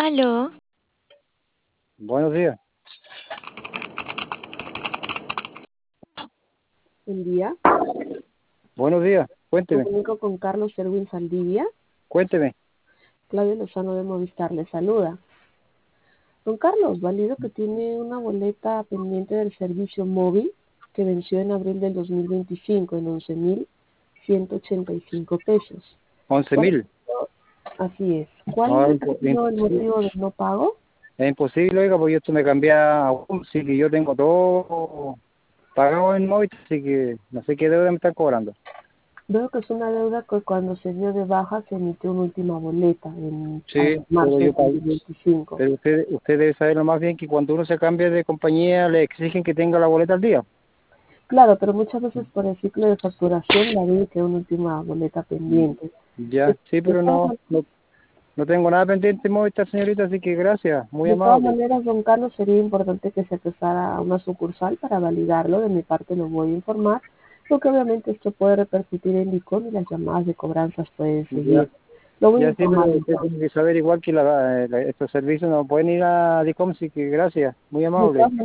Aló, Buenos días. Buen día. Buenos días. Me Cuénteme. comunico con Carlos Erwin Saldivia. Cuénteme. Claudia Lozano de Movistar le saluda. Don Carlos, válido que tiene una boleta pendiente del servicio móvil que venció en abril del 2025 en 11.185 pesos. 11.000. Así es. ¿Cuál No, ha sido el motivo del no pago? es imposible, oiga, porque esto me cambia aún, así que yo tengo todo pagado en móvil, así que no sé qué deuda me están cobrando. Veo que es una deuda que cuando se dio de baja se emitió una última boleta en Sí, marzo pero del yo pagué. 2025. Pero usted debe saber lo más bien que cuando uno se cambia de compañía le exigen que tenga la boleta al día. Claro, pero muchas veces por el ciclo de facturación la debe quedar una última boleta pendiente. Ya, De, sí, de pero todas, no tengo nada pendiente en Movistar, señorita, así que gracias, muy de todas amable. maneras, don Carlos, sería importante que se accesara a una sucursal para validarlo. De mi parte lo voy a informar, porque obviamente esto puede repercutir en Dicom y las llamadas de cobranzas pueden Ya, seguir. Lo voy a ya sí, informar pero usted entonces. tiene que saber igual que estos servicios no pueden ir a DICOM, así que gracias, muy De amable. todas